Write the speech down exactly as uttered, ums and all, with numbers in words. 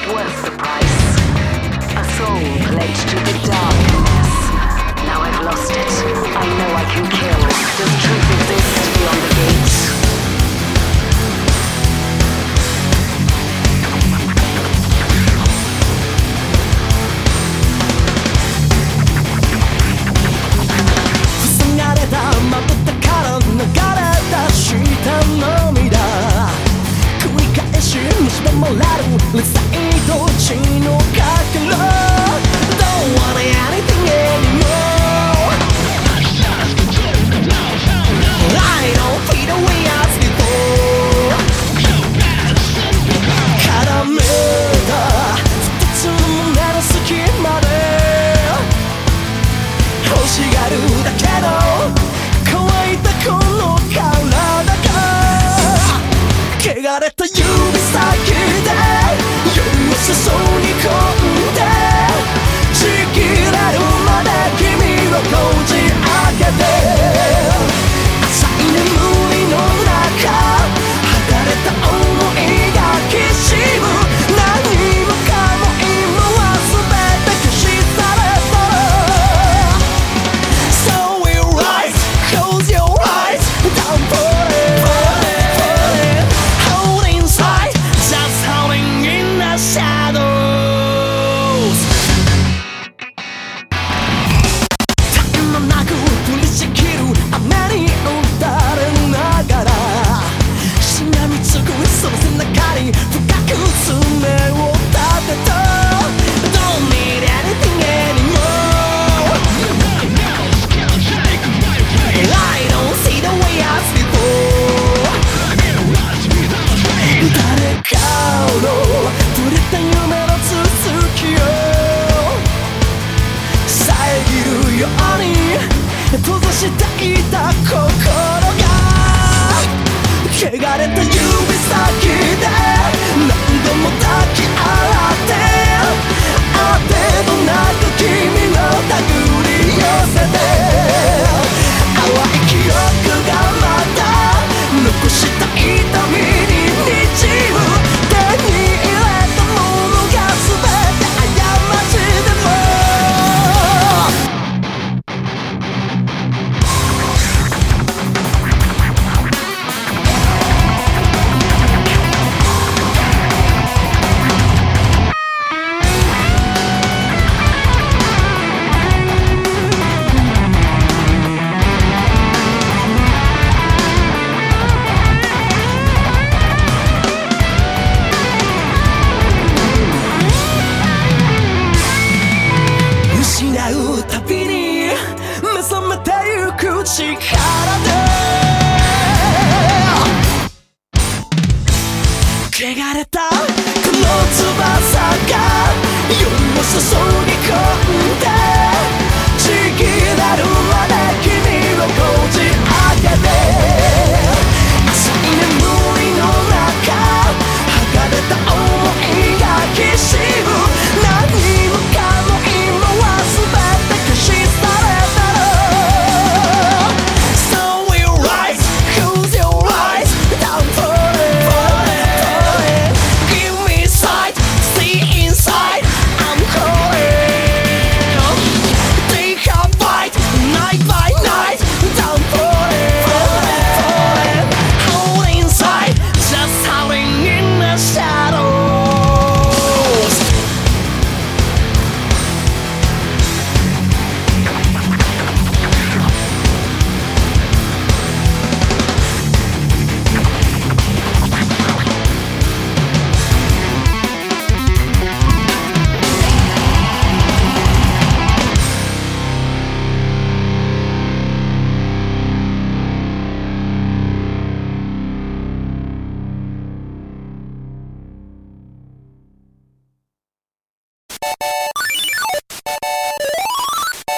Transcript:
it worth the price? A soul pledged to the darkness. Now I've lost it. I know I can kill. Does truth exist beyond the gates? Let's say don't you know don't want anything anymore. I don't feel the way as before. 絡めた二つの胸の隙間で欲しがるだけど乾いたこの体が汚れた指先で裾に込んでちぎれるまで君をこじ開けて浅い眠りの中剥がれた想いがきしむ何もかも今は全て消し去れた So we're right, close your eyes, down for it, hold inside, just holding in the shadow.閉ざしていた心が汚れた指先で何度も抱き合ってあてもなく君の手繰り寄せて淡い記憶がまた残した痛みに満ちる手に入れたものが全て過ちでも失うたびに目覚めてゆく力で